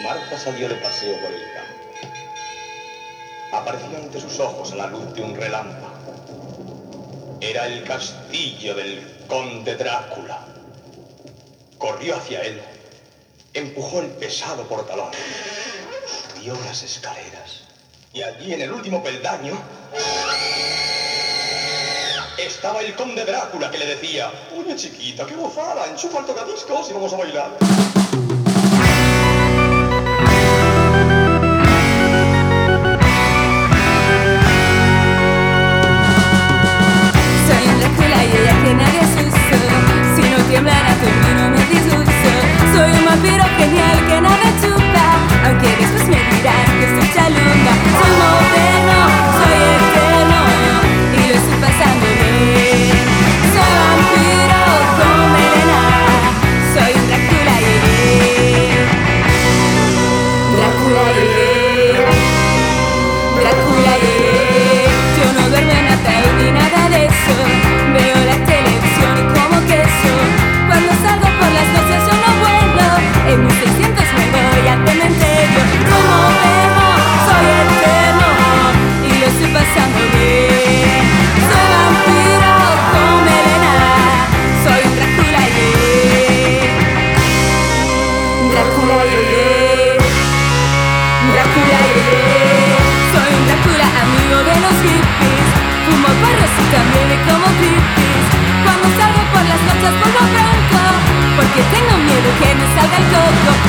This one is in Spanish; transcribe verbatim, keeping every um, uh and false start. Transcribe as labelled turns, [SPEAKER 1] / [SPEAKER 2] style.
[SPEAKER 1] Marta salió de paseo por el campo. Apareció ante sus ojos a la luz de un relámpago. Era el castillo del conde Drácula. Corrió hacia él, empujó el pesado portalón, subió las escaleras y allí en el último peldaño estaba el conde Drácula que le decía: oye chiquita, qué gozada, enchufa el tocadiscos y vamos a bailar.
[SPEAKER 2] Soy un Drácula y ella que nadie asustó. Si no tiemblara tu no me disgusto. Soy un vampiro genial que nada chupa, aunque después me dirán que soy chalunga. Soy moderno, soy eterno y lo estoy pasando bien. Soy vampiro con melena, soy un Drácula y Drácula y Drácula y yo no duermo en ataúd ni nada de eso. Veo la televisión y como queso. Cuando salgo por las noches yo no vuelvo. En mil seiscientos me voy al cementerio. Como vemo, soy eterno y lo estoy pasando bien. Soy vampiro con melena, soy un Drácula y Drácula y Drácula y soy un Drácula amigo de los hippies. Fumo porros y también me como creepies. Cuando salgo por las noches pongo bronco, porque tengo miedo que me salga el coco.